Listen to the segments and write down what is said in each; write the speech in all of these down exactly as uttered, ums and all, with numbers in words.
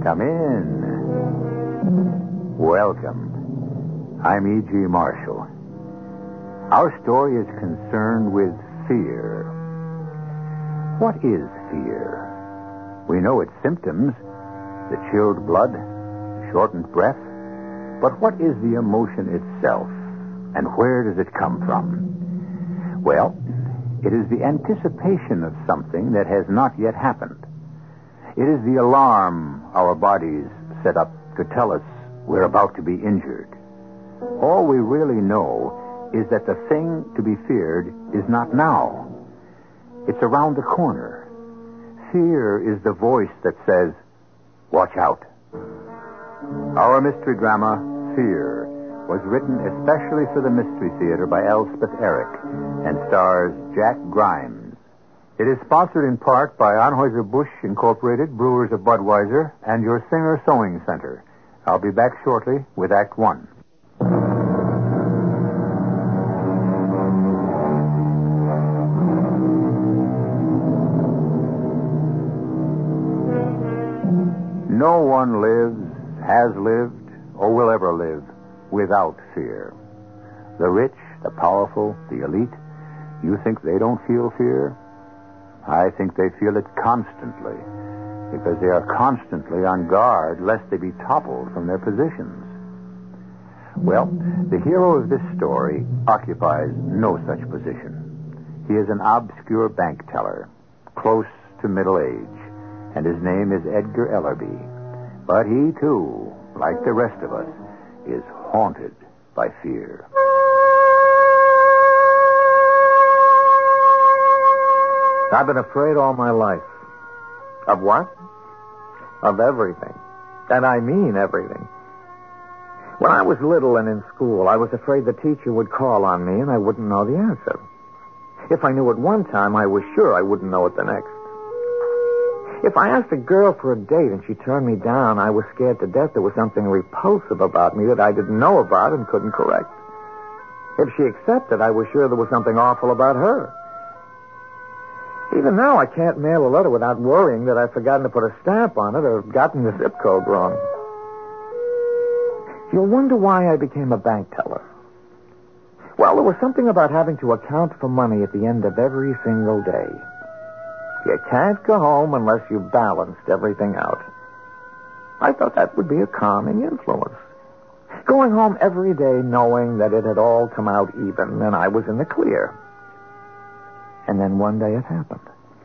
Come in. Welcome. I'm E G. Marshall. Our story is concerned with fear. What is fear? We know its symptoms, the chilled blood, the shortened breath. But what is the emotion itself, and where does it come from? Well, it is the anticipation of something that has not yet happened. It is the alarm our bodies set up to tell us we're about to be injured. All we really know is that the thing to be feared is not now. It's around the corner. Fear is the voice that says, watch out. Our mystery drama, Fear, was written especially for the Mystery Theater by Elspeth Eric and stars Jack Grimes. It is sponsored in part by Anheuser-Busch Incorporated, Brewers of Budweiser, and your Singer Sewing Center. I'll be back shortly with Act One. No one lives, has lived, or will ever live without fear. The rich, the powerful, the elite, you think they don't feel fear? I think they feel it constantly, because they are constantly on guard lest they be toppled from their positions. Well, the hero of this story occupies no such position. He is an obscure bank teller, close to middle age, and his name is Edgar Ellerby. But he, too, like the rest of us, is haunted by fear. I've been afraid all my life. Of what? Of everything. And I mean everything. When I was little and in school, I was afraid the teacher would call on me and I wouldn't know the answer. If I knew it one time, I was sure I wouldn't know it the next. If I asked a girl for a date and she turned me down, I was scared to death there was something repulsive about me that I didn't know about and couldn't correct. If she accepted, I was sure there was something awful about her. Even now, I can't mail a letter without worrying that I've forgotten to put a stamp on it or gotten the zip code wrong. You'll wonder why I became a bank teller. Well, there was something about having to account for money at the end of every single day. You can't go home unless you've balanced everything out. I thought that would be a calming influence. Going home every day knowing that it had all come out even and I was in the clear. And then one day it happened.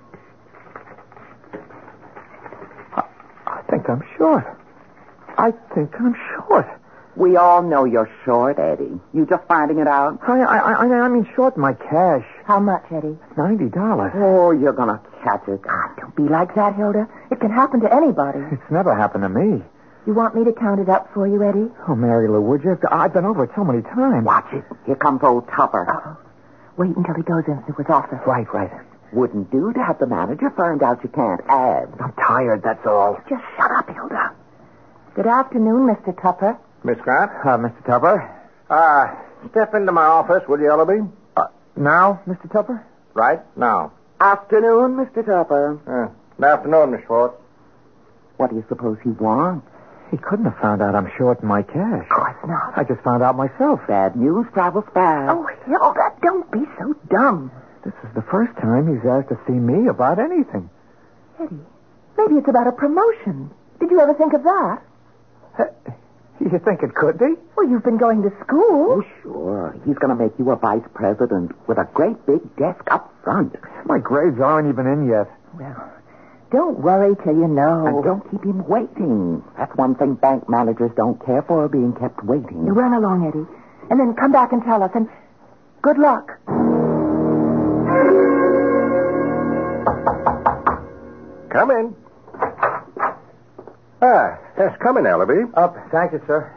I, I think I'm short. I think I'm short. We all know you're short, Eddie. You just finding it out? I, I, I, I mean short my cash. How much, Eddie? Ninety dollars. Oh, you're gonna catch it. Ah, don't be like that, Hilda. It can happen to anybody. It's never happened to me. You want me to count it up for you, Eddie? Oh, Mary Lou, would you? I've been over it so many times. Watch it. Here comes old Tupper. Uh-oh. Wait until he goes into his office. Right, right. Wouldn't do to have the manager find out you can't add. I'm tired, that's all. Just shut up, Hilda. Good afternoon, Mister Tupper. Miss Grant? Uh, Mister Tupper? Uh, step into my office, will you, Ellerby? Uh, now, Mister Tupper? Right now. Afternoon, Mister Tupper. Uh, good afternoon, Miss Schwartz. What do you suppose he wants? He couldn't have found out I'm short in my cash. Of course not. I just found out myself. Bad news travels fast. Oh, Hilda, don't be so dumb. This is the first time he's asked to see me about anything. Eddie, maybe it's about a promotion. Did you ever think of that? Uh, you think it could be? Well, you've been going to school. Oh, sure. He's going to make you a vice president with a great big desk up front. My grades aren't even in yet. Well, don't worry till you know. And don't keep him waiting. That's one thing bank managers don't care for, being kept waiting. You run along, Eddie, and then come back and tell us, and good luck. Come in. Ah, yes, come in, Ellerby. Up. Thank you, sir.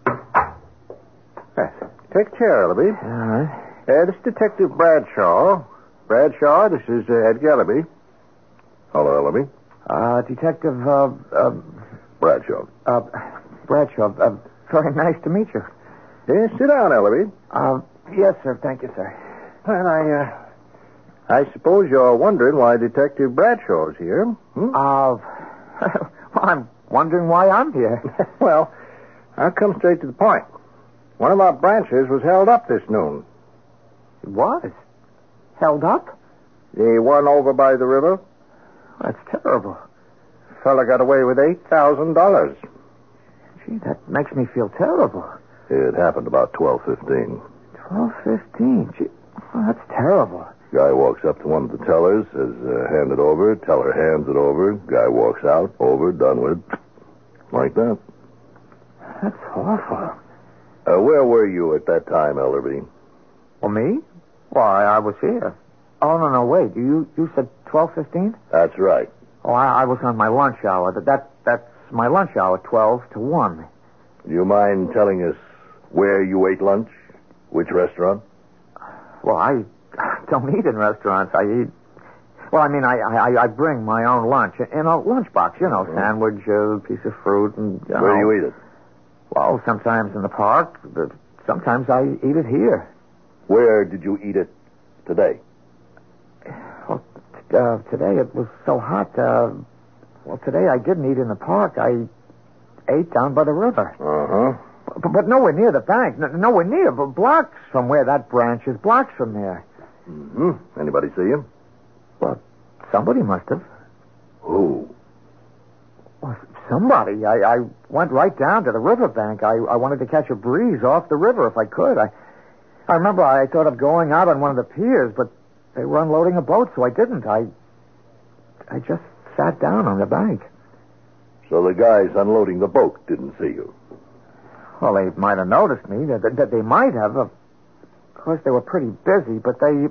Yes. Take a chair, Ellerby. All right. Uh, this is Detective Bradshaw. Bradshaw, this is uh, Ed Ellerby. Hello, Ellerby. Uh, Detective, uh, uh, Bradshaw. uh, Bradshaw, uh, very nice to meet you. Yes, sit down, Ellerby. Uh, yes, sir. Thank you, sir. Well, I, uh, I suppose you're wondering why Detective Bradshaw's here. Hmm? Uh, well, I'm wondering why I'm here. Well, I'll come straight to the point. One of our branches was held up this noon. It was? Held up? The one over by the river? That's terrible. Fella got away with eight thousand dollars. Gee, that makes me feel terrible. It happened about twelve fifteen. Twelve fifteen. Gee, oh, that's terrible. Guy walks up to one of the tellers, says, uh, hand it over. Teller hands it over. Guy walks out, over, done with. Like that. That's awful. Uh, where were you at that time, Ellerby? Well, me? Why, I was here. Oh, no, no, wait. You you said twelve fifteen? That's right. Oh, I, I was on my lunch hour. That, that That's my lunch hour, twelve to one. Do you mind telling us where you ate lunch? Which restaurant? Well, I don't eat in restaurants. I eat... Well, I mean, I I, I bring my own lunch in a lunchbox, you know, mm-hmm. sandwich, a piece of fruit, and... You where know, do you eat it? Well, sometimes in the park, but sometimes I eat it here. Where did you eat it today? Well, t- uh, today it was so hot. Uh, well, today I didn't eat in the park. I ate down by the river. Uh-huh. But, but nowhere near the bank. N- nowhere near, but blocks from where that branch is. Blocks from there. Mm-hmm. Anybody see him? Well, somebody must have. Who? Well, somebody. I, I went right down to the riverbank. I, I wanted to catch a breeze off the river if I could. I, I remember I thought of going out on one of the piers, but they were unloading a boat, so I didn't. I, I just sat down on the bank. So the guys unloading the boat didn't see you? Well, they might have noticed me. That, that they might have. Of course, they were pretty busy, but they...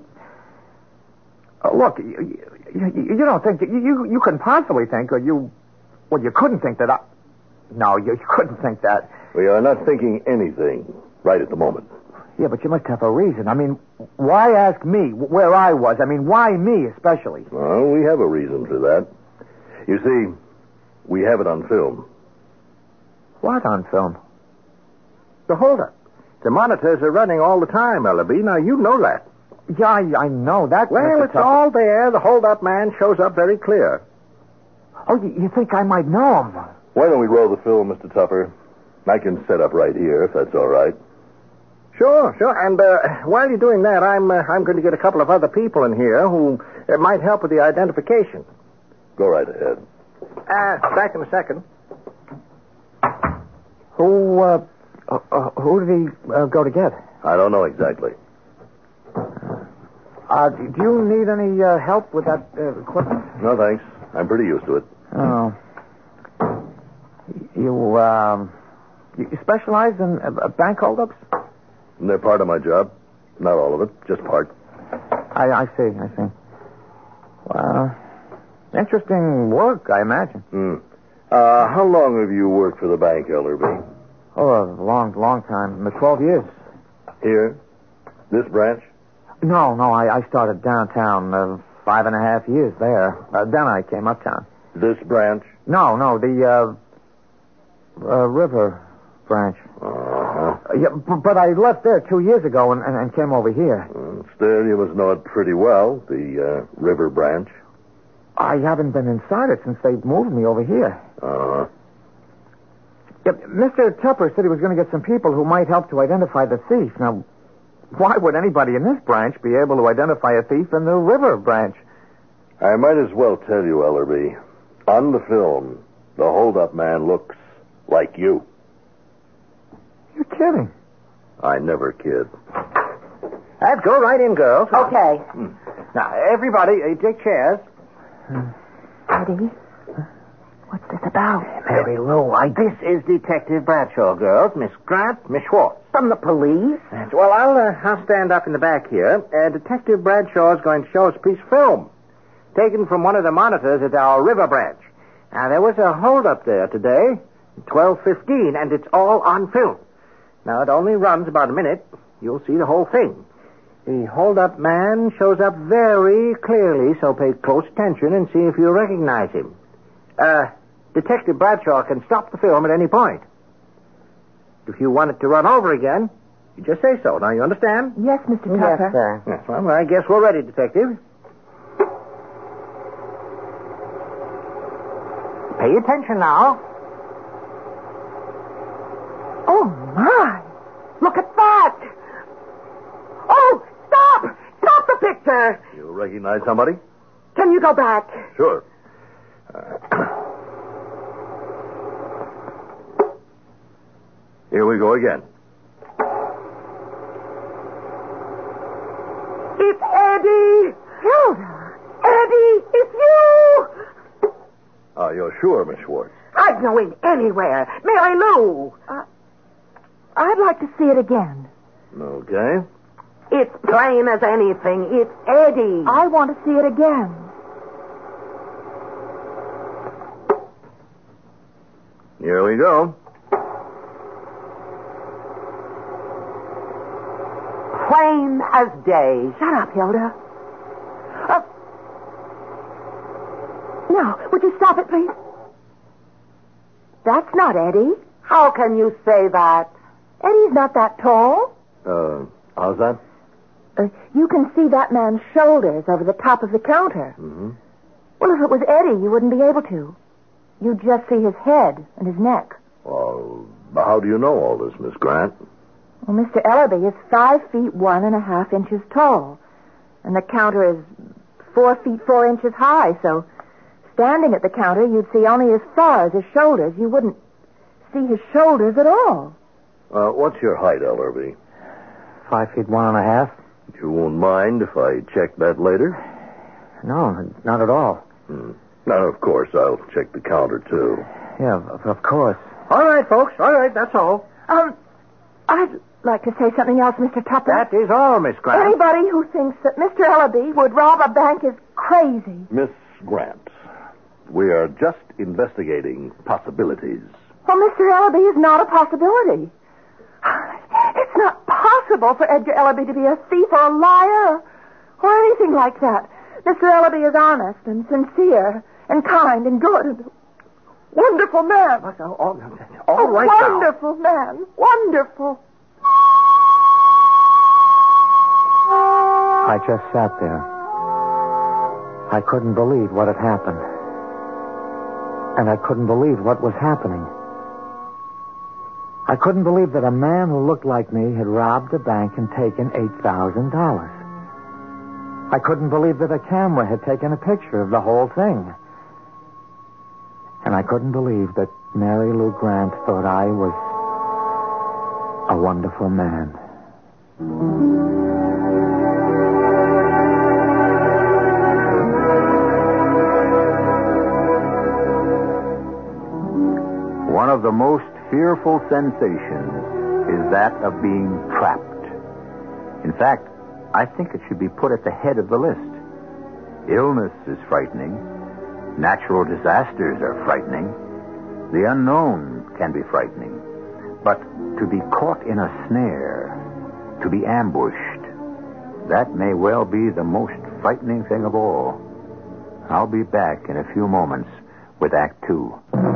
Uh, look, you, you, you don't think... You, you, you couldn't possibly think, or you... Well, you couldn't think that I... No, you, you couldn't think that. We are not thinking anything right at the moment. Yeah, but you must have a reason. I mean, why ask me where I was? I mean, why me especially? Well, we have a reason for that. You see, we have it on film. What on film? The holdup. The monitors are running all the time, Ellerby. Now, you know that. Yeah, I, I know that. Well, Mister it's Tupper. all there. The holdup man shows up very clear. Oh, you, you think I might know him? Why don't we roll the film, Mister Tupper? I can set up right here, if that's all right. Sure, sure. And uh, while you're doing that, I'm uh, I'm going to get a couple of other people in here who uh, might help with the identification. Go right ahead. Uh, back in a second. Who, uh, uh, uh, who did he uh, go to get? I don't know exactly. Uh, do you need any uh, help with that uh, equipment? No, thanks. I'm pretty used to it. Oh. You, um, you specialize in uh, bank holdups? They're part of my job. Not all of it, just part. I, I see, I see. Well, interesting work, I imagine. Hmm. Uh, how long have you worked for the bank, Ellerby? Oh, a long, long time. Twelve years. Here? This branch? No, no, I, I started downtown uh, five and a half years there. Uh, then I came uptown. This branch? No, no, the uh, uh, river branch. Uh-huh. Uh, yeah, b- but I left there two years ago and, and, and came over here. Uh, still, you must know it pretty well, the uh, river branch. I haven't been inside it since they moved me over here. Uh-huh. Yeah, Mister Tupper said he was going to get some people who might help to identify the thief. Now, why would anybody in this branch be able to identify a thief in the river branch? I might as well tell you, Ellerby. On the film, the hold-up man looks like you. You're kidding. I never kid. Let's go right in, girls. Okay. Now, everybody, uh, take chairs. Eddie, what's this about? Mary Lou, I... This is Detective Bradshaw, girls. Miss Grant, Miss Schwartz. From the police? That's- Well, I'll, uh, I'll stand up in the back here. Uh, Detective Bradshaw is going to show us a piece of film taken from one of the monitors at our river branch. Now, there was a hold-up there today, twelve fifteen, and it's all on film. Now, it only runs about a minute. You'll see the whole thing. The hold-up man shows up very clearly, so pay close attention and see if you recognize him. Uh, Detective Bradshaw can stop the film at any point. If you want it to run over again, you just say so. Now, you understand? Yes, Mister Tupper. Yes, sir. Yes, well, I guess we're ready, Detective. Pay attention now. Oh, my. Look at that. Oh, stop. Stop the picture. You recognize somebody? Can you go back? Sure. Uh, here we go again. It's Eddie. Hilda. Eddie, it's you. Oh, you're sure, Miss Schwartz? I'd know him anywhere. Mary Lou. Uh, I'd like to see it again. Okay. It's plain as anything. It's Eddie. I want to see it again. Here we go. Plain as day. Shut up, Hilda. Uh, now, would you stop it, please? That's not Eddie. How can you say that? Eddie's not that tall. Uh, how's that? Uh, you can see that man's shoulders over the top of the counter. Mm-hmm. Well, if it was Eddie, you wouldn't be able to. You'd just see his head and his neck. Well, how do you know all this, Miss Grant? Well, Mister Ellaby is five feet one and a half inches tall. And the counter is four feet four inches high, so standing at the counter, you'd see only as far as his shoulders. You wouldn't see his shoulders at all. Uh, what's your height, Ellerby? Five feet one and a half? You won't mind if I check that later? No, not at all. Hmm. Now, of course, I'll check the counter, too. Yeah, of, of course. All right, folks. All right, that's all. Um, I'd like to say something else, Mister Tupper. That is all, Miss Grant. Anybody who thinks that Mister Ellaby would rob a bank is crazy. Miss Grant, we are just investigating possibilities. Well, Mister Ellaby is not a possibility. It's not possible for Edgar Ellaby to be a thief or a liar or anything like that. Mister Ellaby is honest and sincere and kind and good and a wonderful man. All, all, all a right wonderful now. man. Wonderful. I just sat there. I couldn't believe what had happened. And I couldn't believe what was happening. I couldn't believe that a man who looked like me had robbed a bank and taken eight thousand dollars. I couldn't believe that a camera had taken a picture of the whole thing. And I couldn't believe that Mary Lou Grant thought I was a wonderful man. One of the most fearful sensations is that of being trapped. In fact, I think it should be put at the head of the list. Illness is frightening. Natural disasters are frightening. The unknown can be frightening. But to be caught in a snare, to be ambushed, that may well be the most frightening thing of all. I'll be back in a few moments with Act Two.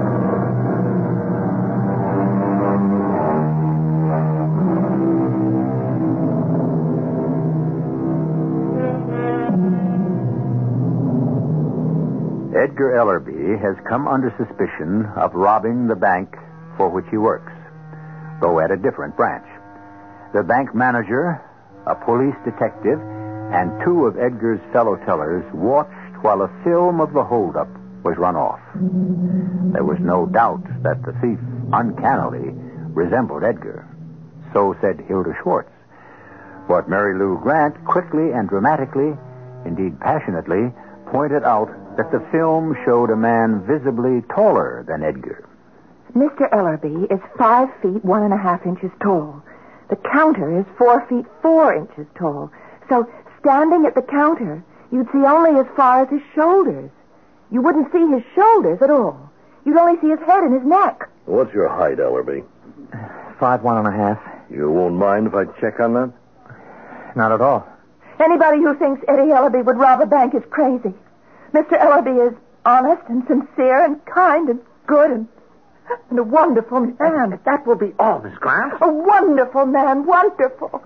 Edgar Ellerby has come under suspicion of robbing the bank for which he works, though at a different branch. The bank manager, a police detective, and two of Edgar's fellow tellers watched while a film of the holdup was run off. There was no doubt that the thief uncannily resembled Edgar. So said Hilda Schwartz. But Mary Lou Grant quickly and dramatically, indeed passionately, pointed out that the film showed a man visibly taller than Edgar. Mister Ellerby is five feet one and a half inches tall. The counter is four feet four inches tall. So standing at the counter, you'd see only as far as his shoulders. You wouldn't see his shoulders at all. You'd only see his head and his neck. What's your height, Ellerby? Five, one and a half. You won't mind if I check on that? Not at all. Anybody who thinks Eddie Ellerby would rob a bank is crazy. Mister Ellerby is honest and sincere and kind and good and, and a wonderful man. That will be all, Miss Grant. A wonderful man, wonderful.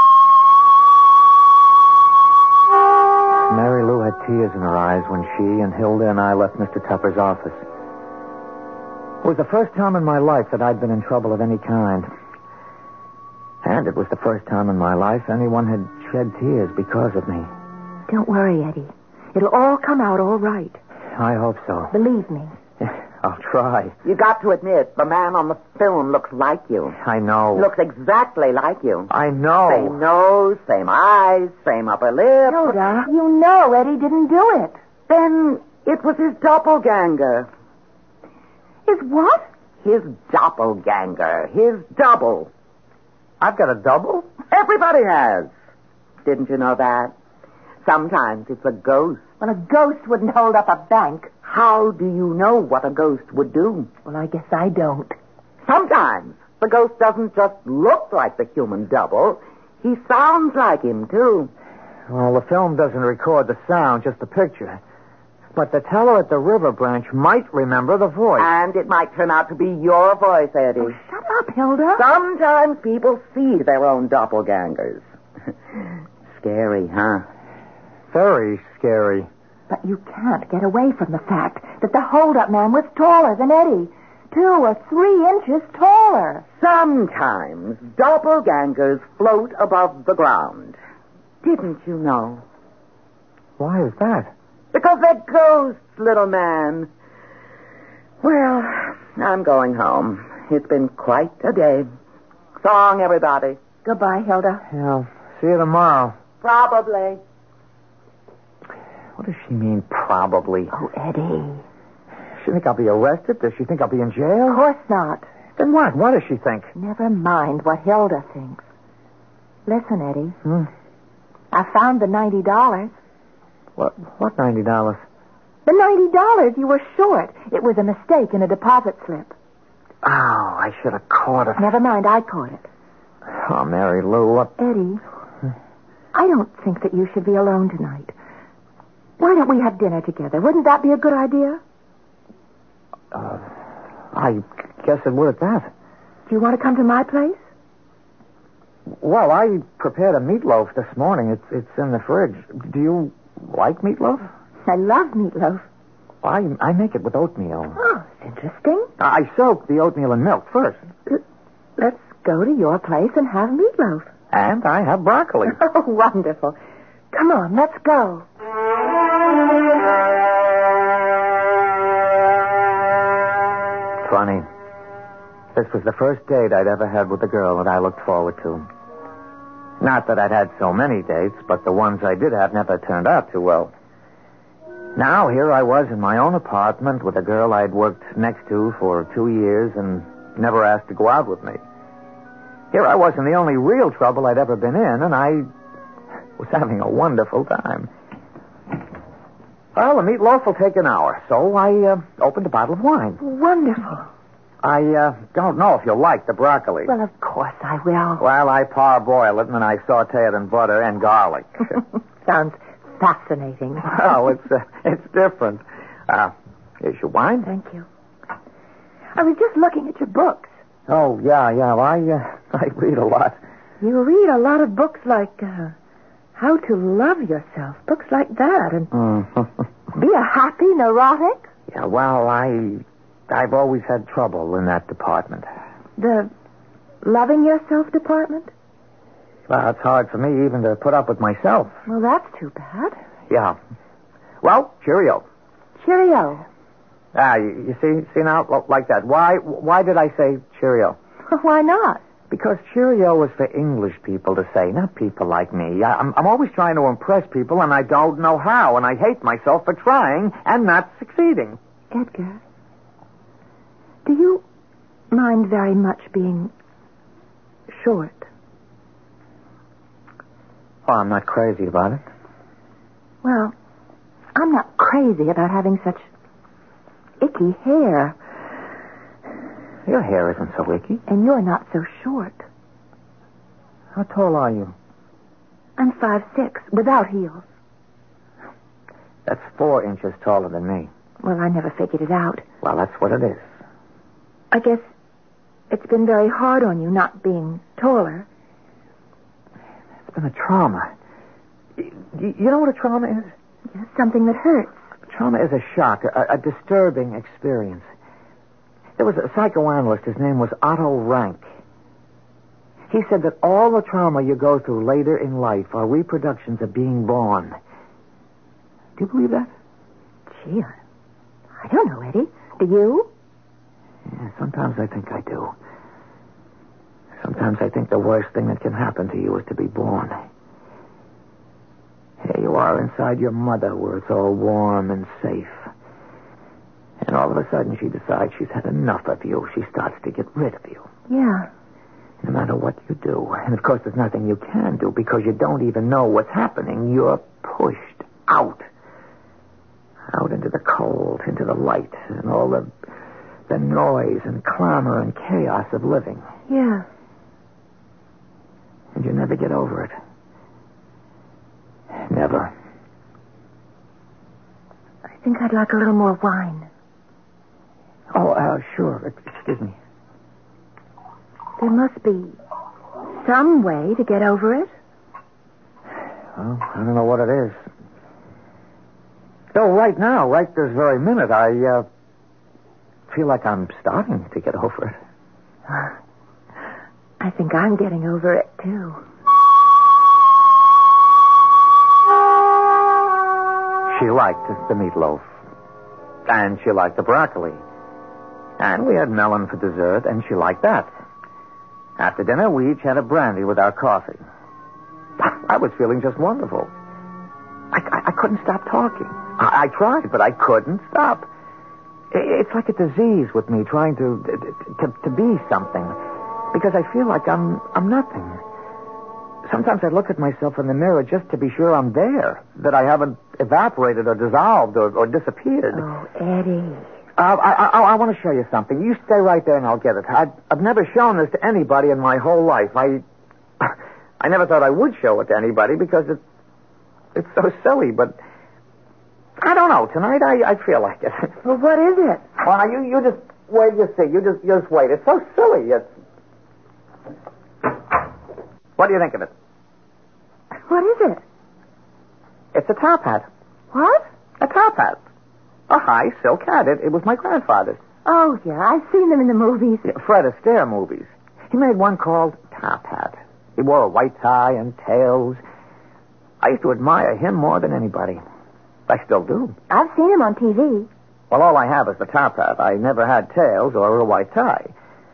Mary Lou had tears in her eyes when she and Hilda and I left Mister Tupper's office. It was the first time in my life that I'd been in trouble of any kind. And it was the first time in my life anyone had shed tears because of me. Don't worry, Eddie. It'll all come out all right. I hope so. Believe me. I'll try. You got to admit, the man on the film looks like you. I know. Looks exactly like you. I know. Same nose, same eyes, same upper lip. Hilda, you know Eddie didn't do it. Then it was his doppelganger. His what? His doppelganger. His double. I've got a double? Everybody has. Didn't you know that? Sometimes it's a ghost. Well, a ghost wouldn't hold up a bank. How do you know what a ghost would do? Well, I guess I don't. Sometimes the ghost doesn't just look like the human double. He sounds like him, too. Well, the film doesn't record the sound, just the picture. But the teller at the River Branch might remember the voice. And it might turn out to be your voice, Eddie. Oh, shut up, Hilda. Sometimes people see their own doppelgangers. Scary, huh? Very scary. But you can't get away from the fact that the hold-up man was taller than Eddie. Two or three inches taller. Sometimes doppelgangers float above the ground. Didn't you know? Why is that? Because they're ghosts, little man. Well, I'm going home. It's been quite a day. So long, everybody. Goodbye, Hilda. Yeah, see you tomorrow. Probably. What does she mean, probably? Oh, Eddie. Does she think I'll be arrested? Does she think I'll be in jail? Of course not. Then what? What does she think? Never mind what Hilda thinks. Listen, Eddie. Hmm? I found the ninety dollars. What, what ninety dollars? The ninety dollars you were short. It was a mistake in a deposit slip. Oh, I should have caught it. Never mind, I caught it. Oh, Mary Lou, what... Eddie, I don't think that you should be alone tonight. Why don't we have dinner together? Wouldn't that be a good idea? Uh, I guess it would at that. Do you want to come to my place? Well, I prepared a meatloaf this morning. It's it's in the fridge. Do you like meatloaf? I love meatloaf. I I make it with oatmeal. Oh, it's interesting. I soak the oatmeal in milk first. Let's go to your place and have meatloaf. And I have broccoli. Oh, wonderful. Come on, let's go. Funny. This was the first date I'd ever had with a girl that I looked forward to. Not that I'd had so many dates, but the ones I did have never turned out too well. Now, here I was in my own apartment with a girl I'd worked next to for two years and never asked to go out with me. Here I was in the only real trouble I'd ever been in, and I was having a wonderful time. Well, the meatloaf will take an hour, so I uh, opened a bottle of wine. Wonderful. I uh, don't know if you'll like the broccoli. Well, of course I will. Well, I parboil it, and then I saute it in butter and garlic. Sounds fascinating. Oh, it's uh, it's different. Uh, here's your wine. Thank you. I was just looking at your books. Oh, yeah, yeah. Well, I, uh, I read a lot. You read a lot of books like uh, How to Love Yourself, books like that, and Mm. Be a Happy Neurotic. Yeah, well, I, I've always had trouble in that department. The Loving Yourself department? Well, it's hard for me even to put up with myself. Well, that's too bad. Yeah. Well, cheerio. Cheerio. Ah, you, you see, see now, like that. Why, why did I say cheerio? Why not? Because cheerio is for English people to say, not people like me. I, I'm, I'm always trying to impress people, and I don't know how, and I hate myself for trying and not succeeding. Edgar, do you mind very much being short? Oh, I'm not crazy about it. Well, I'm not crazy about having such icky hair. Your hair isn't so icky. And you're not so short. How tall are you? I'm five six, without heels. That's four inches taller than me. Well, I never figured it out. Well, that's what it is. I guess it's been very hard on you not being taller. It's been a trauma. You, you know what a trauma is? Yes, something that hurts. Trauma is a shock, a, a disturbing experience. There was a psychoanalyst. His name was Otto Rank. He said that all the trauma you go through later in life are reproductions of being born. Do you believe that? Gee, I, I don't know, Eddie. Do you? Yeah, sometimes I think I do. Sometimes I think the worst thing that can happen to you is to be born. Here you are inside your mother where it's all warm and safe. And all of a sudden she decides she's had enough of you. She starts to get rid of you. Yeah. No matter what you do. And of course there's nothing you can do because you don't even know what's happening. You're pushed out. Out into the cold, into the light, and all the the noise and clamor and chaos of living. Yeah. And you never get over it. Never. I think I'd like a little more wine. Oh, uh, sure. Excuse me. There must be some way to get over it. Well, I don't know what it is. Though right now, right this very minute, I uh, feel like I'm starting to get over it. I think I'm getting over it, too. She liked the meatloaf. And she liked the broccoli. And we had melon for dessert, and she liked that. After dinner, we each had a brandy with our coffee. I was feeling just wonderful. I, I, I couldn't stop talking. I, I tried, but I couldn't stop. It, it's like a disease with me, trying to, to to be something, because I feel like I'm I'm nothing. Sometimes I look at myself in the mirror just to be sure I'm there, that I haven't evaporated or dissolved or, or disappeared. Oh, Eddie. Uh, I, I, I want to show you something. You stay right there and I'll get it. I've, I've never shown this to anybody in my whole life. I I never thought I would show it to anybody because it, it's so silly, but I don't know. Tonight I, I feel like it. Well, what is it? Well, now, you, you just wait, you see. You just, you just wait. It's so silly. It's... What do you think of it? What is it? It's a top hat. What? A top hat. A high silk hat. It, it was my grandfather's. Oh, yeah. I've seen them in the movies. Yeah, Fred Astaire movies. He made one called Top Hat. He wore a white tie and tails. I used to admire him more than anybody. I still do. I've seen him on T V. Well, all I have is the top hat. I never had tails or a white tie.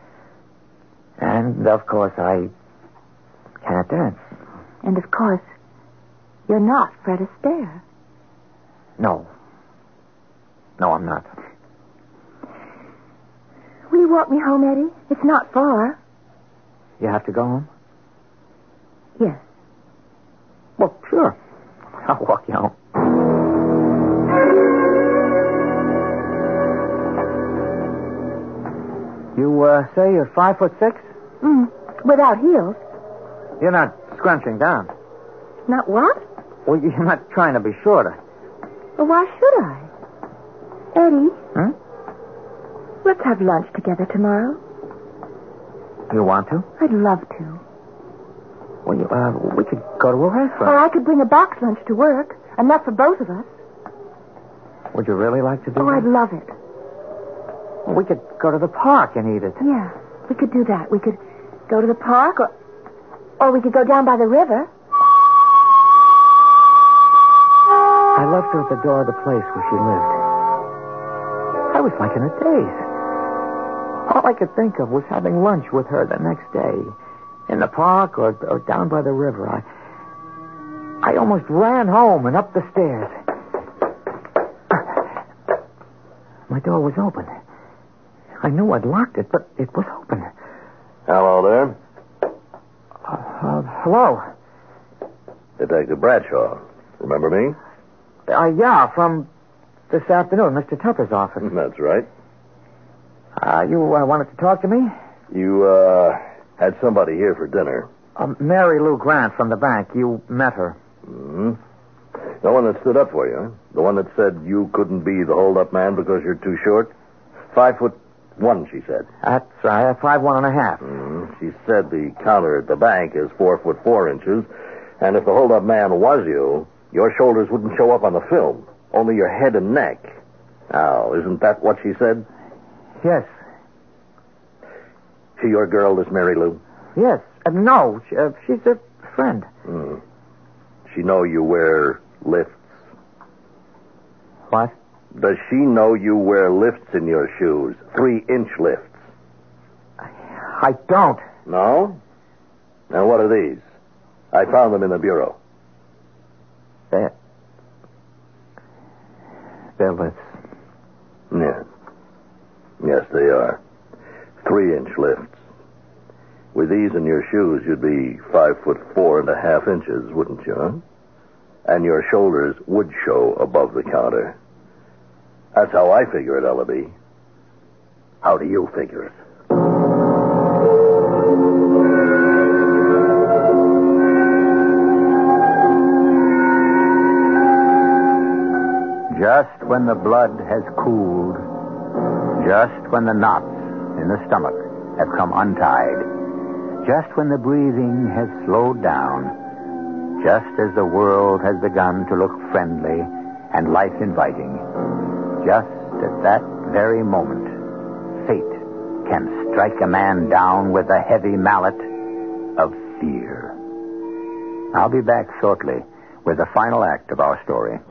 And, of course, I can't dance. And, of course, you're not Fred Astaire. No. No, I'm not. Will you walk me home, Eddie? It's not far. You have to go home? Yes. Well, sure. I'll walk you home. You, uh, say you're five foot six? Mm, without heels. You're not scrunching down. Not what? Well, you're not trying to be shorter. Well, why should I? Eddie? Hmm? Let's have lunch together tomorrow. You want to? I'd love to. Well, you, uh, we could go to a restaurant. Or I could bring a box lunch to work. Enough for both of us. Would you really like to do Oh, that? I'd love it. Well, we could go to the park and eat it. Yeah, we could do that. We could go to the park, or, or we could go down by the river. I left her at the door of the place where she lived. I was like in a daze. All I could think of was having lunch with her the next day. In the park or, or down by the river. I I almost ran home and up the stairs. My door was open. I knew I'd locked it, but it was open. Hello there. Uh, uh, hello? Detective Bradshaw. Remember me? Uh, yeah, from this afternoon, Mister Tupper's office. That's right. Uh, you uh, wanted to talk to me? You, uh, had somebody here for dinner. Um, Mary Lou Grant from the bank. You met her. Mm-hmm. The one that stood up for you, huh? The one that said you couldn't be the hold-up man because you're too short? Five foot one, she said. That's right, five one and a half. Mm-hmm. She said the counter at the bank is four foot four inches, and if the hold-up man was you, your shoulders wouldn't show up on the film, only your head and neck. Now, isn't that what she said? Yes. She your girl, this Mary Lou? Yes. Uh, no, she, uh, she's a friend. Hmm. She know you wear lifts? What? Does she know you wear lifts in your shoes? Three-inch lifts? I don't. No? Now, what are these? I found them in the bureau. They're... They're lifts. Yes. Yes, they are. Three-inch lifts. With these in your shoes, you'd be five foot four and a half inches, wouldn't you, huh? And your shoulders would show above the counter. That's how I figure it, Ellaby. How do you figure it? Just when the blood has cooled, just when the knots in the stomach have come untied, just when the breathing has slowed down, just as the world has begun to look friendly and life-inviting, just at that very moment, fate can strike a man down with the heavy mallet of fear. I'll be back shortly with the final act of our story.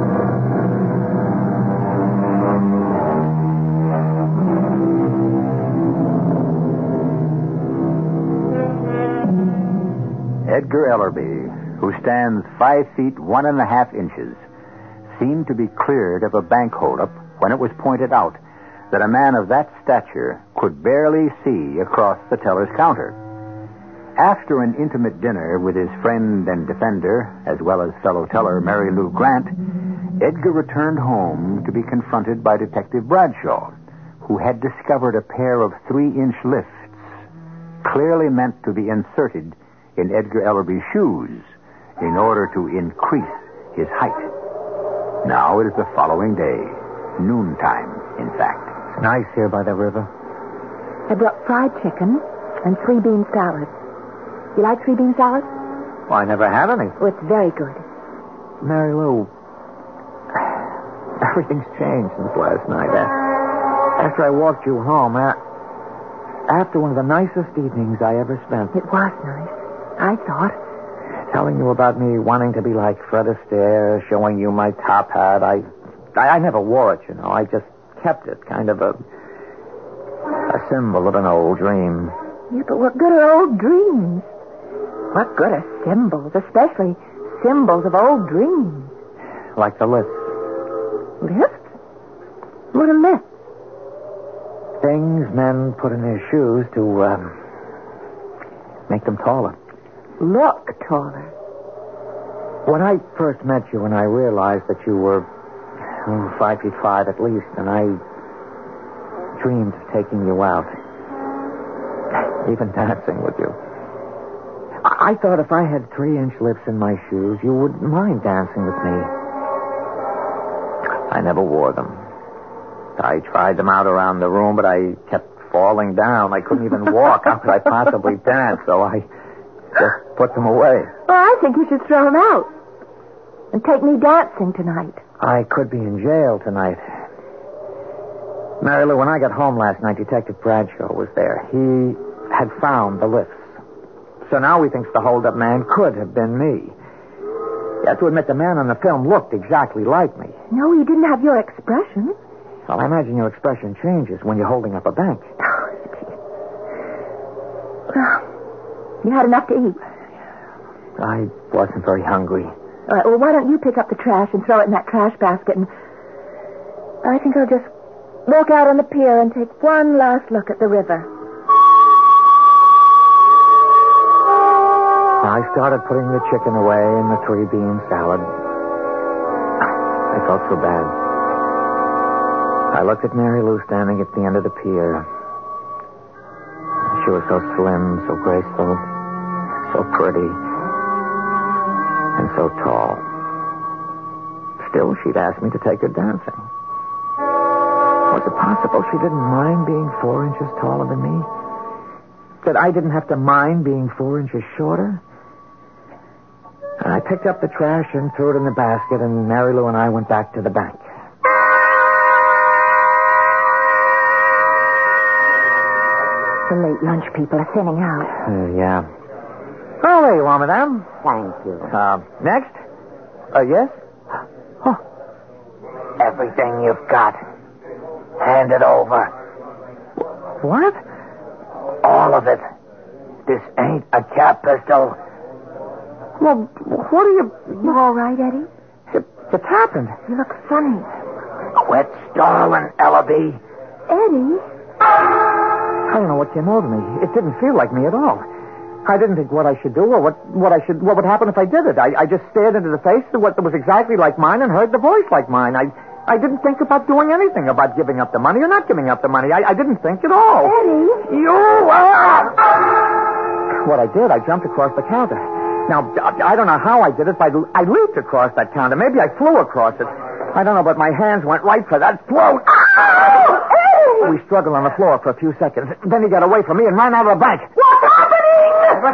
Edgar Ellerby, who stands five feet one and a half inches, seemed to be cleared of a bank holdup when it was pointed out that a man of that stature could barely see across the teller's counter. After an intimate dinner with his friend and defender, as well as fellow teller Mary Lou Grant, Edgar returned home to be confronted by Detective Bradshaw, who had discovered a pair of three-inch lifts, clearly meant to be inserted in Edgar Ellerby's shoes in order to increase his height. Now it is the following day, noontime, in fact. It's nice here by the river. I brought fried chicken and three bean salad. You like three bean salad? Well, I never had any. Oh, it's very good. Mary Lou, everything's changed since last night. After I walked you home, after one of the nicest evenings I ever spent. It was nice, I thought. Telling you about me wanting to be like Fred Astaire, showing you my top hat. I, I, I never wore it, you know. I just kept it, kind of a, a symbol of an old dream. Yeah, but what good are old dreams? What good are symbols, especially symbols of old dreams? Like the lifts. Lifts? What are lifts? Things men put in their shoes to um, make them taller. Look taller. When I first met you and I realized that you were oh, five feet five at least, and I dreamed of taking you out, even dancing with you. I, I thought if I had three-inch lifts in my shoes, you wouldn't mind dancing with me. I never wore them. I tried them out around the room, but I kept falling down. I couldn't even walk. How could I possibly dance? So I just put them away. Well, I think you should throw them out and take me dancing tonight. I could be in jail tonight. Mary Lou, when I got home last night, Detective Bradshaw was there. He had found the lifts. So now he thinks the hold-up man could have been me. You have to admit the man on the film looked exactly like me. No, he didn't have your expression. Well, I imagine your expression changes when you're holding up a bank. Well, you had enough to eat. I wasn't very hungry. All right, well, why don't you pick up the trash and throw it in that trash basket, and I think I'll just walk out on the pier and take one last look at the river. I started putting the chicken away and the three bean salad. I felt so bad. I looked at Mary Lou standing at the end of the pier. She was so slim, so graceful, so pretty, and so tall. Still, she'd asked me to take her dancing. Was it possible she didn't mind being four inches taller than me? That I didn't have to mind being four inches shorter? And I picked up the trash and threw it in the basket, and Mary Lou and I went back to the bank. The late lunch people are thinning out. Uh, yeah. There you are, madame. Thank you. Uh, next? Uh, yes? Oh. Everything you've got. Hand it over. What? All of it. This ain't a cap pistol. Well, what are you... You all right, Eddie? It, it's happened. You look funny. Quit stalling, Ellaby. Eddie? I don't know what came over me. It didn't feel like me at all. I didn't think what I should do or what, what I should what would happen if I did it. I, I just stared into the face of what was exactly like mine and heard the voice like mine. I I didn't think about doing anything, about giving up the money or not giving up the money. I, I didn't think at all. Eddie? You are... What I did, I jumped across the counter. Now, I don't know how I did it, but I, I leaped across that counter. Maybe I flew across it. I don't know, but my hands went right for that throat. Oh! We struggled on the floor for a few seconds. Then he got away from me and ran out of the bank. What's happening?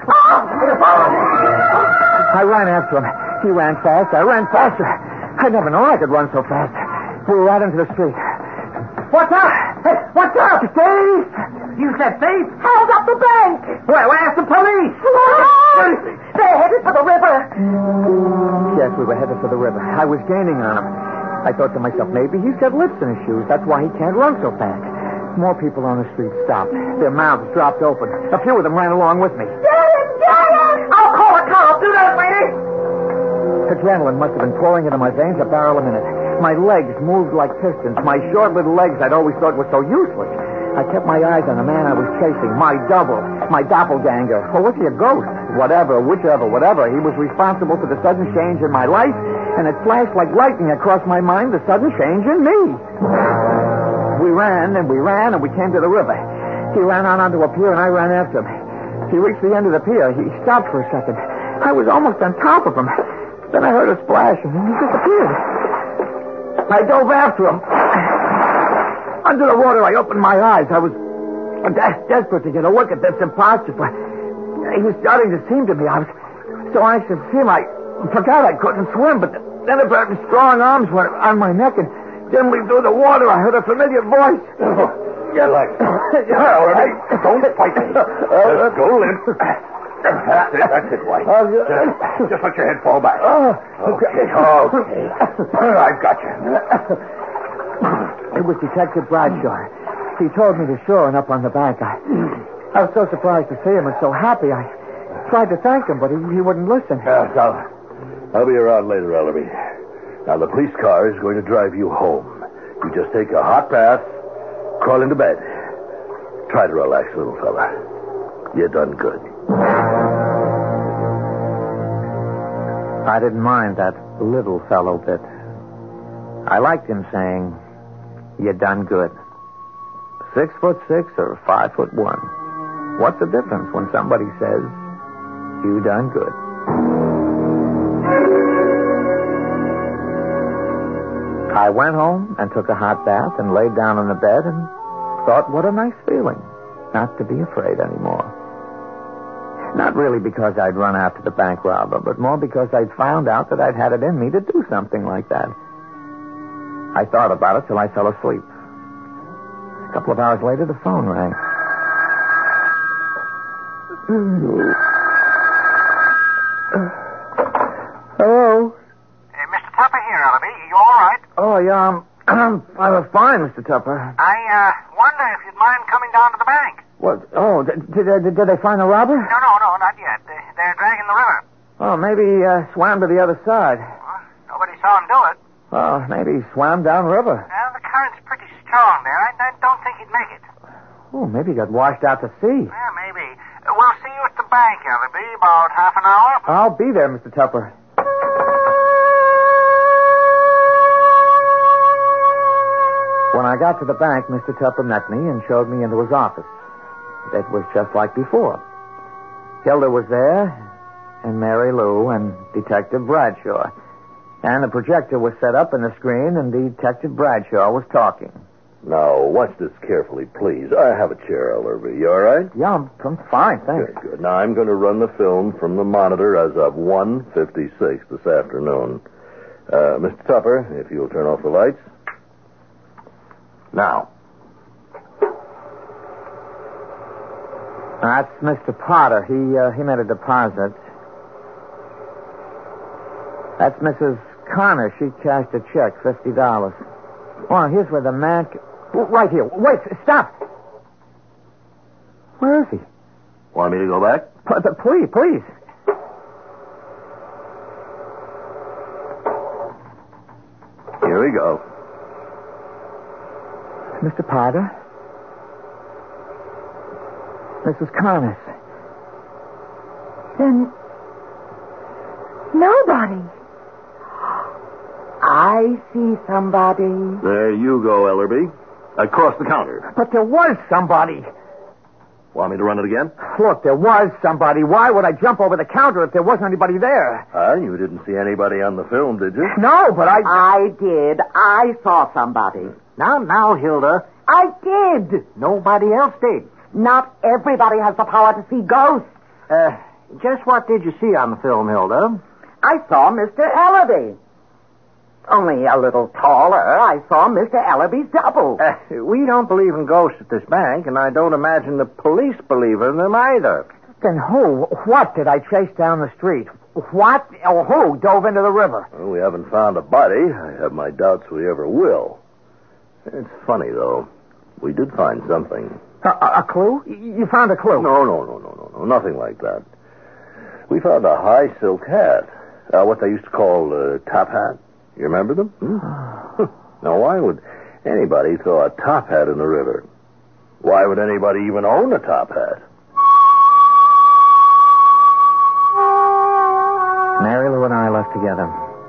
I ran after him. He ran fast. I ran faster. I never knew I could run so fast. We were out into the street. What's up? Hey, what's up? Thief! You said thief? Held up the bank. Well, where's the police? They're headed for the river. Yes, we were headed for the river. I was gaining on him. I thought to myself, maybe he's got lips in his shoes. That's why he can't run so fast. More people on the street stopped. Their mouths dropped open. A few of them ran along with me. Get him! Get him! I'll call a cop. Do that, lady. Adrenaline must have been pouring into my veins a barrel a minute. My legs moved like pistons. My short little legs I'd always thought were so useless. I kept my eyes on the man I was chasing, my double, my doppelganger. Or was he a ghost? Whatever, whichever, whatever. He was responsible for the sudden change in my life, and it flashed like lightning across my mind, the sudden change in me. We ran, and we ran, and we came to the river. He ran on onto a pier, and I ran after him. He reached the end of the pier. He stopped for a second. I was almost on top of him. Then I heard a splash, and he disappeared. I dove after him. Under the water, I opened my eyes. I was des- desperate to get a look at this imposter. He was starting to seem to me. I was so anxious to see him, I forgot I couldn't swim, but then a pair of strong arms were on my neck, and dimly through the water, I heard a familiar voice. Oh, relax. All right. Don't fight me. Just go limp. That's it, that's it, White. Just, just let your head fall back. Okay, okay. I've got you. It was Detective Bradshaw. He told me to shore and up on the bank. I, I was so surprised to see him and so happy. I tried to thank him, but he, he wouldn't listen. Yes, I'll, I'll be around later, Ellaby. Now, the police car is going to drive you home. You just take a hot bath, crawl into bed. Try to relax, little fella. You done good. I didn't mind that little fellow bit. I liked him saying, you done good. Six foot six or five foot one. What's the difference when somebody says, you done good? I went home and took a hot bath and laid down on the bed and thought, what a nice feeling not to be afraid anymore. Not really because I'd run after the bank robber, but more because I'd found out that I'd had it in me to do something like that. I thought about it till I fell asleep. A couple of hours later, the phone rang. Hello? Hey, Mister Tupper here, Ellaby. You all right? Oh, yeah, I'm, I'm fine, Mister Tupper. I, uh, wonder if you'd mind coming down to the bank. What? Oh, did, did, did, did they find the robber? No, no, no, not yet. They, they're dragging the river. Oh, maybe he uh, swam to the other side. Well, nobody saw him do it. Oh, maybe he swam downriver. Well, the current's pretty strong there. I, I don't think he'd make it. Oh, maybe he got washed out to sea. Yeah, maybe. Uh, we'll see you at the bank, Ellaby, about half an hour. I'll be there, Mister Tupper. When I got to the bank, Mister Tupper met me and showed me into his office. It was just like before. Hilda was there, and Mary Lou, and Detective Bradshaw. And the projector was set up in the screen, and Detective Bradshaw was talking. Now, watch this carefully, please. I have a chair, Ellaby. You all right? Yeah, I'm, I'm fine, thanks. Good, good. Now, I'm going to run the film from the monitor as of one fifty-six this afternoon. Uh, Mister Tupper, if you'll turn off the lights. Now. That's Mister Potter. He uh, he made a deposit. That's Missus Connor. She cashed a check, fifty dollars. Well, here's where the man... C- right here. Wait, stop. Where is he? Want me to go back? P- the- please, please. Here we go. Mister Potter. Missus Connors. Then nobody. I see somebody. There you go, Ellerby. Across the counter. But there was somebody. Want me to run it again? Look, there was somebody. Why would I jump over the counter if there wasn't anybody there? Ah, you didn't see anybody on the film, did you? No, but I... I did. I saw somebody. Now, now, Hilda. I did. Nobody else did. Not everybody has the power to see ghosts. Uh, just what did you see on the film, Hilda? I saw Mister Ellerby. Only a little taller. I saw Mister Ellerby's double. Uh, we don't believe in ghosts at this bank, and I don't imagine the police believe in them either. Then who, what did I chase down the street? What or who dove into the river? Well, we haven't found a body. I have my doubts we ever will. It's funny, though. We did find something. A, a, a clue? You found a clue? No, no, no, no, no, no. Nothing like that. We found a high silk hat. Uh, what they used to call a uh, top hat. You remember them? Hmm? Now, why would anybody throw a top hat in the river? Why would anybody even own a top hat? Mary Lou and I left together.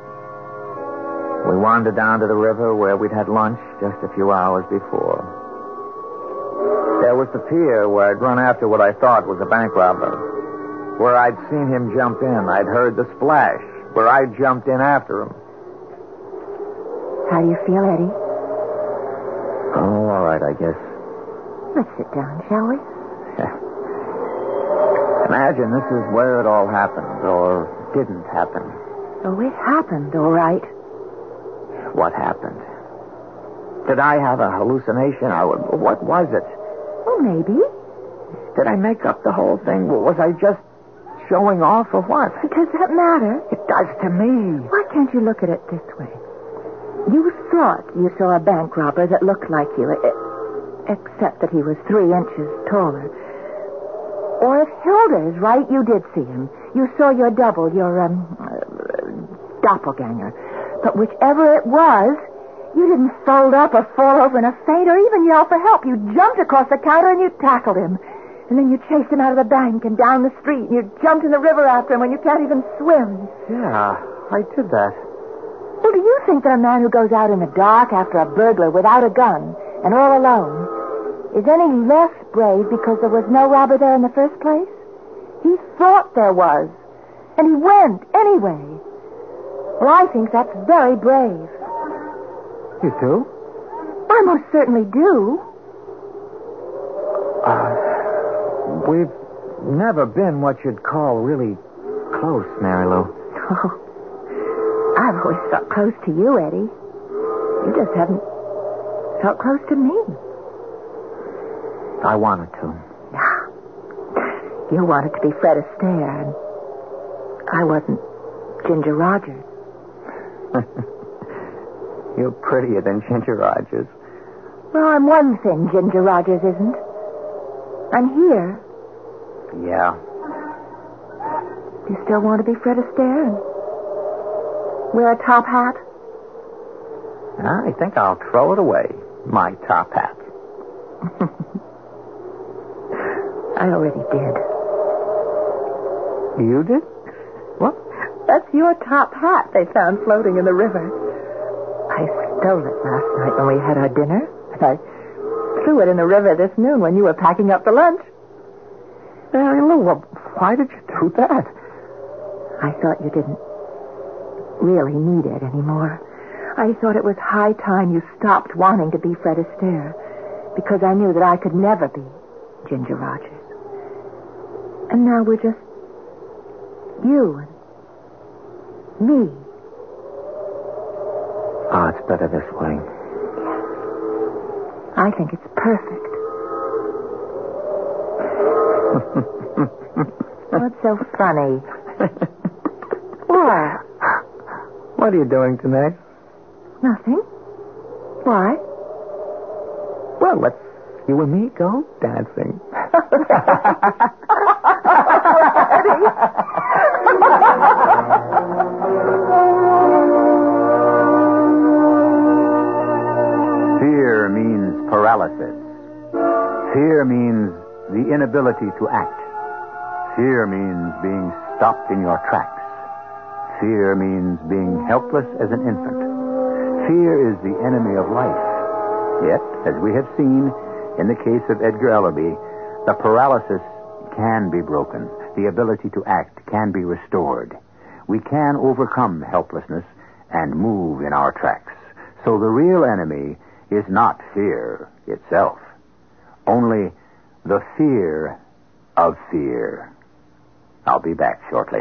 We wandered down to the river where we'd had lunch just a few hours before. There was the pier where I'd run after what I thought was a bank robber. Where I'd seen him jump in. I'd heard the splash. Where I jumped in after him. How do you feel, Eddie? Oh, all right, I guess. Let's sit down, shall we? Imagine this is where it all happened, or didn't happen. Oh, it happened, all right. What happened? Did I have a hallucination? I, what was it? Oh, maybe. Did I make up the whole thing? Was I just showing off, or what? Does that matter? It does to me. Why can't you look at it this way? You thought you saw a bank robber that looked like you, except that he was three inches taller. Or if Hilda is right, you did see him. You saw your double, your um, uh, doppelganger. But whichever it was, you didn't fold up or fall over in a faint or even yell for help. You jumped across the counter and you tackled him. And then you chased him out of the bank and down the street. And you jumped in the river after him when you can't even swim. Yeah, I did that. Well, do you think that a man who goes out in the dark after a burglar without a gun and all alone is any less brave because there was no robber there in the first place? He thought there was, and he went anyway. Well, I think that's very brave. You do? I most certainly do. Uh, we've never been what you'd call really close, Mary Lou. Oh, I've always felt close to you, Eddie. You just haven't felt close to me. I wanted to. You wanted to be Fred Astaire, and I wasn't Ginger Rogers. You're prettier than Ginger Rogers. Well, I'm one thing Ginger Rogers isn't. I'm here. Yeah. You still want to be Fred Astaire and wear a top hat? I think I'll throw it away, my top hat. I already did. You did? What? That's your top hat they found floating in the river. I stole it last night when we had our dinner, and I threw it in the river this noon when you were packing up the lunch. Mary Lou, why did you do that? I thought you didn't really need it anymore. I thought it was high time you stopped wanting to be Fred Astaire, because I knew that I could never be Ginger Rogers. And now we're just you and me. Oh, it's better this way. I think it's perfect. What's so funny? What? What are you doing tonight? Nothing. Why? Well, let's you and me go dancing. Fear means paralysis. Fear means the inability to act. Fear means being stopped in your tracks. Fear means being helpless as an infant. Fear is the enemy of life. Yet, as we have seen in the case of Edgar Ellerby, the paralysis can be broken. The ability to act can be restored. We can overcome helplessness and move in our tracks. So the real enemy is not fear itself, only the fear of fear. I'll be back shortly.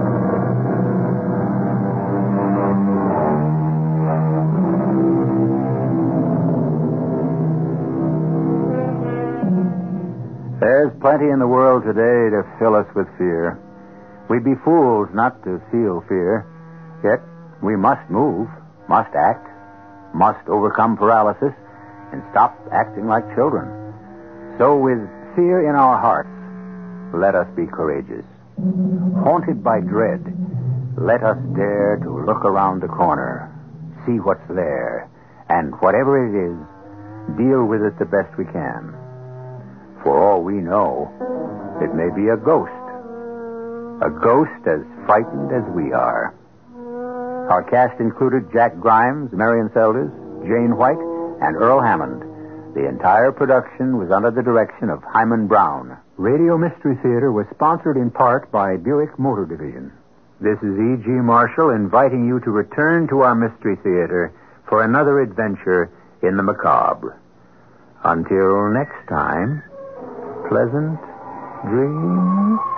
There's plenty in the world today to fill us with fear. We'd be fools not to feel fear. Yet we must move, must act, must overcome paralysis, and stop acting like children. So with fear in our hearts, let us be courageous. Haunted by dread, let us dare to look around the corner, see what's there, and whatever it is, deal with it the best we can. For all we know, it may be a ghost. A ghost as frightened as we are. Our cast included Jack Grimes, Marion Seldes, Jane White, and Earl Hammond. The entire production was under the direction of Hyman Brown. Radio Mystery Theater was sponsored in part by Buick Motor Division. This is E G. Marshall inviting you to return to our Mystery Theater for another adventure in the macabre. Until next time, pleasant dreams.